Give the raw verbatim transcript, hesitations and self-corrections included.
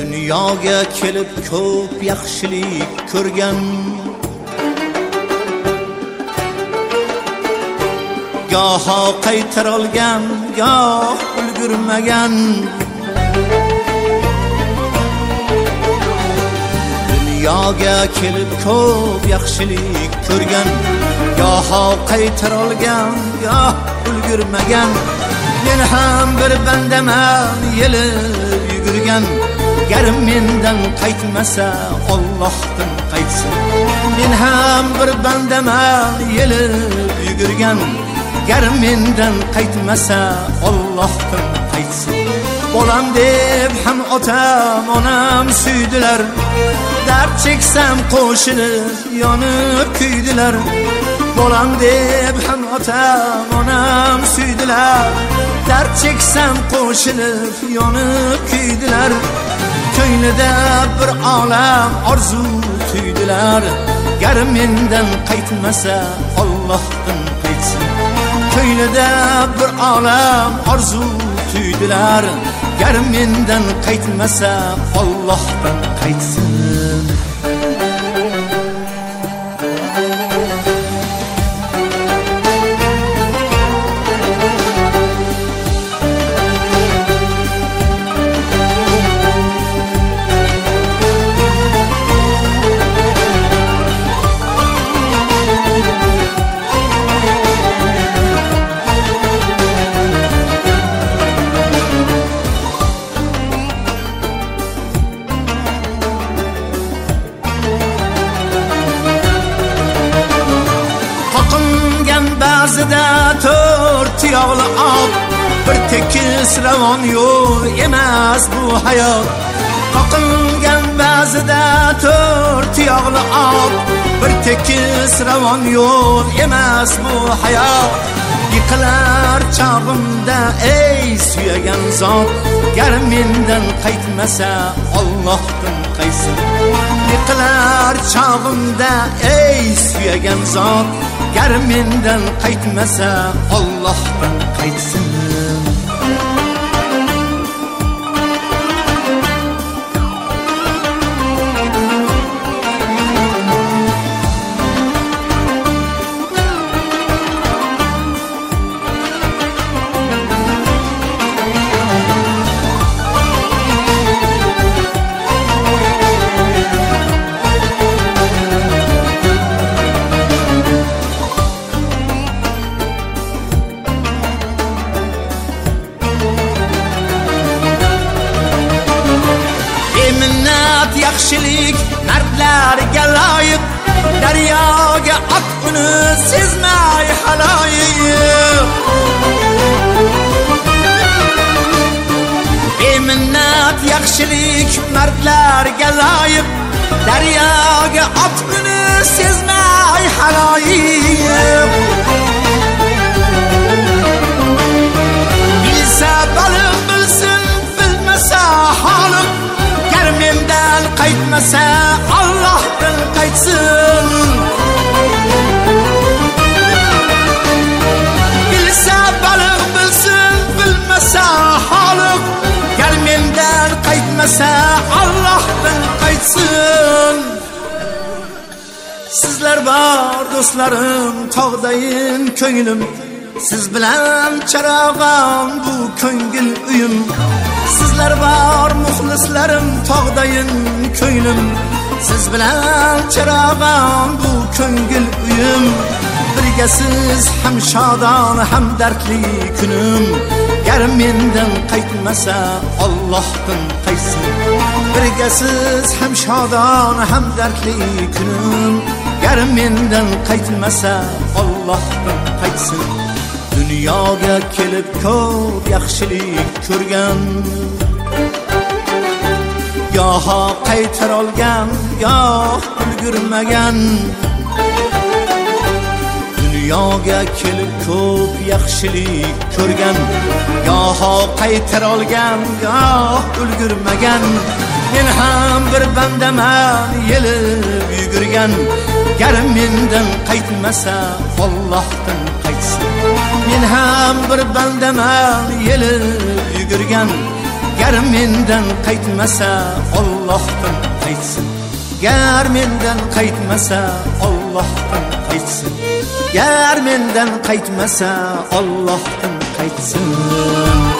Dunyoga kelib ko'p yaxshilik ko'rgan, goho qaytarolgan, goh ulgurmagan. Dunyoga kelib ko'p yaxshilik ko'rgan, goho qaytarolgan, goh ulgurmagan. Men ham bir bandaman yelib yugurgan, gar mendan qaytmasa Allohdan qaytsin. Men ham bir bandaman yelib yugurgan, gar mendan qaytmasa Allohdan qaytsin. Bolam deb ham otam onam suydilar, dard cheksam qo'shilib yonib kuydilar. Bolam deb ham otam onam suydilar, dard cheksam qo'shilib yonib kuydilar. Ko'nglida bir olam orzu tuydilar, gar mendan qaytmasa Allohdan qaytsin. Ko'nglida bir olam orzu tuydilar, gar mendan qaytmasa Allohdan qaytsin. Ba'zida to'rt yog'li ot, bir tekis ravon yo'l emas bu hayot. Qoqilgan ba'zida to'rt yog'li ot, bir tekis ravon yo'l emas bu hayot. Yiqilar chog'imda ey suyagan zot, gar mendan qaytmasa Allohdan qaytsin. Yiqilar chog'imda ey suyagan zot, gar mendan qaytmasa Allohdan qaytsin. Yaxshilik mardlarga loyiq, daryoga ot uni sezmay haloyiq. Beminnat yaxshilik mardlarga loyiq, daryoga ot uni sezmay haloyiq. Bilsa baliq bilsin, bilmasa xoliq, gar mendan qaytmasa Allohdan qaytsin. Bilsa baliq bilsin, bilmasa xoliq, gar mendan qaytmasa Allohdan qaytsin. Sizlar bor do'stlarim, tog'dayin ko'nglim, siz bilan charog'am bu ko'ngil uyim. Sizlar bor muxlislarim, tog'dayin ko'nglim, siz bilan charog'am bu ko'ngil uyim. Birga siz ham shodon ham dardli kunim, gar mendan qaytmasa Allohdan qaytsin. Birga siz ham shodon ham dardli kunim, gar mendan qaytmasa Allohdan qaytsin. Dunyoga kelib ko'p yaxshilik ko'rgan, goho qaytarolgan, goh ulgurmagan. Dunyoga kelib ko'p yaxshilik ko'rgan, goho qaytarolgan, goh ulgurmagan. Men ham bir bandaman yelib yugurgan, gar mendan qaytmasa Allohdan qaytsin. Men ham bir bandaman yelib yugurgan, gar mendan qaytmasa Allohdan qaytsin. Gar mendan qaytmasa Allohdan qaytsin. Gar mendan qaytmasa Allohdan qaytsin.